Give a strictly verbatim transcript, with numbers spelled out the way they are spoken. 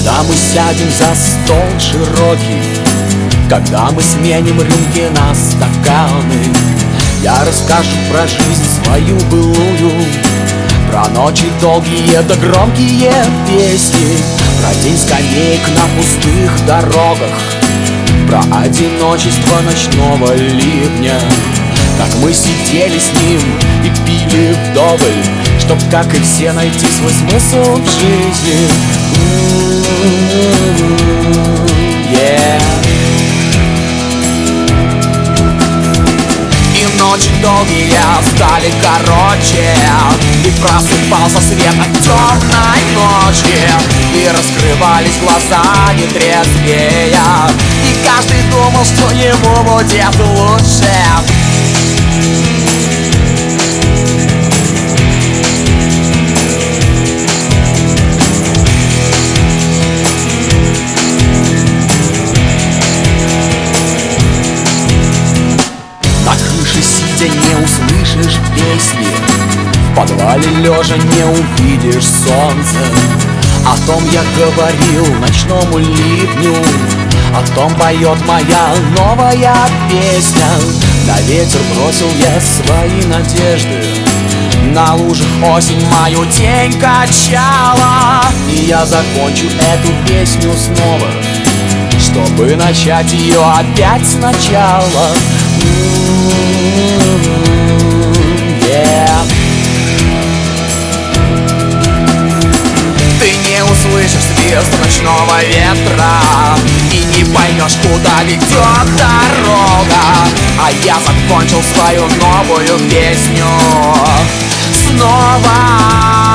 Когда мы сядем за стол широкий, когда мы сменим рюмки на стаканы, я расскажу про жизнь свою былую, про ночи долгие да громкие песни, про день скамеек на пустых дорогах, про одиночество ночного ливня. Как мы сидели с ним и пили вдоволь, чтоб, как и все, найти свой смысл в жизни. Yeah. И ночи долгие стали короче, и просыпался свет от темной ночи, и раскрывались глаза не трезвея, и каждый думал, что ему будет лучше. На крыше сидя не услышишь песни, в подвале лежа не увидишь солнца. О том я говорил ночному ливню, о том поет моя новая песня. На ветер бросил я свои надежды, на лужах осень мою тень качала. И я закончу эту песню снова, чтобы начать ее опять сначала. Yeah. Ты не услышишь свист ночного ветра и не поймешь, куда ведет дорога. А я закончил свою новую песню снова.